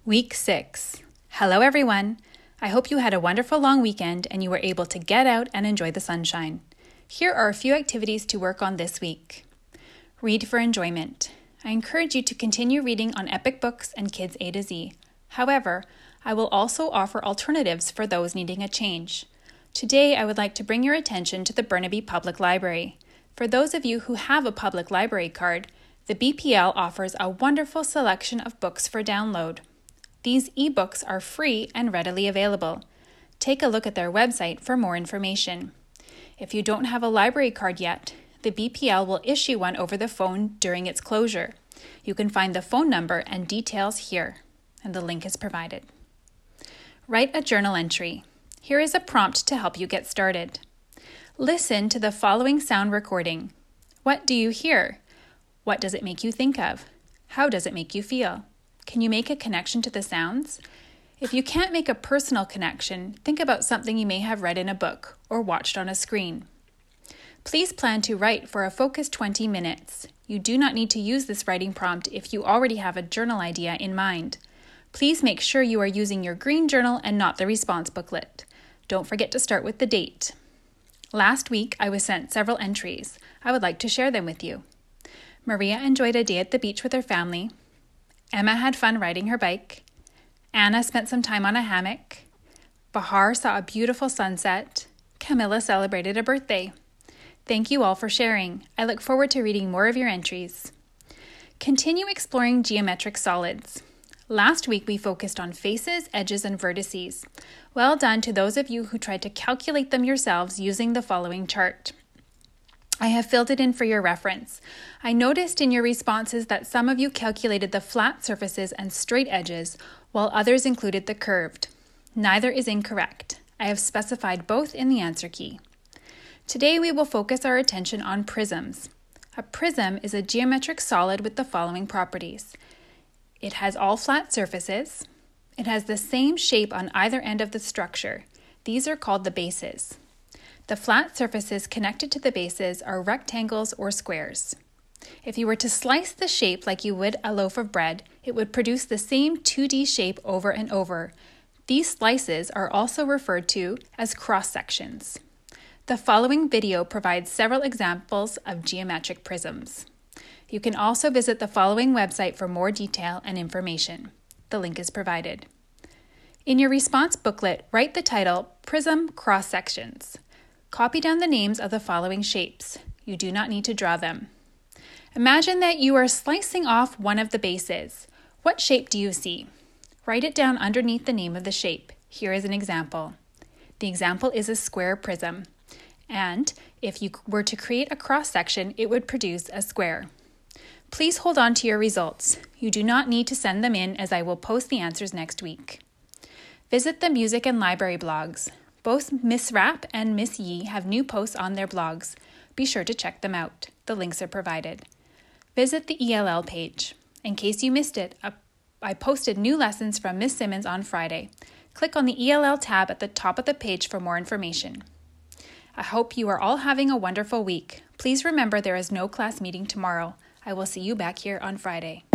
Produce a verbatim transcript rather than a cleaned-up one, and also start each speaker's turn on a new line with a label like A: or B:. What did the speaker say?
A: Week six. Hello everyone. I hope you had a wonderful long weekend and you were able to get out and enjoy the sunshine. Here are a few activities to work on this week. Read for enjoyment. I encourage you to continue reading on Epic Books and Kids A to Z. However, I will also offer alternatives for those needing a change. Today, I would like to bring your attention to the Burnaby Public Library. For those of you who have a public library card, the B P L offers a wonderful selection of books for download. These ebooks are free and readily available. Take a look at their website for more information. If you don't have a library card yet, the B P L will issue one over the phone during its closure. You can find the phone number and details here, and the link is provided. Write a journal entry. Here is a prompt to help you get started. Listen to the following sound recording. What do you hear? What does it make you think of? How does it make you feel? Can you make a connection to the sounds? If you can't make a personal connection, think about something you may have read in a book or watched on a screen. Please plan to write for a focused twenty minutes. You do not need to use this writing prompt if you already have a journal idea in mind. Please make sure you are using your green journal and not the response booklet. Don't forget to start with the date. Last week, I was sent several entries. I would like to share them with you. Maria enjoyed a day at the beach with her family. Emma had fun riding her bike. Anna spent some time on a hammock. Bahar saw a beautiful sunset. Camilla celebrated a birthday. Thank you all for sharing. I look forward to reading more of your entries. Continue exploring geometric solids. Last week we focused on faces, edges, and vertices. Well done to those of you who tried to calculate them yourselves using the following chart. I have filled it in for your reference. I noticed in your responses that some of you calculated the flat surfaces and straight edges, while others included the curved. Neither is incorrect. I have specified both in the answer key. Today we will focus our attention on prisms. A prism is a geometric solid with the following properties. It has all flat surfaces. It has the same shape on either end of the structure. These are called the bases. The flat surfaces connected to the bases are rectangles or squares. If you were to slice the shape like you would a loaf of bread, it would produce the same two D shape over and over. These slices are also referred to as cross-sections. The following video provides several examples of geometric prisms. You can also visit the following website for more detail and information. The link is provided. In your response booklet, write the title Prism Cross-Sections. Copy down the names of the following shapes. You do not need to draw them. Imagine that you are slicing off one of the bases. What shape do you see? Write it down underneath the name of the shape. Here is an example. The example is a square prism. And if you were to create a cross-section, it would produce a square. Please hold on to your results. You do not need to send them in as I will post the answers next week. Visit the music and library blogs. Both Miss Rapp and Miss Yee have new posts on their blogs. Be sure to check them out. The links are provided. Visit the E L L page. In case you missed it, I posted new lessons from Miss Simmons on Friday. Click on the E L L tab at the top of the page for more information. I hope you are all having a wonderful week. Please remember there is no class meeting tomorrow. I will see you back here on Friday.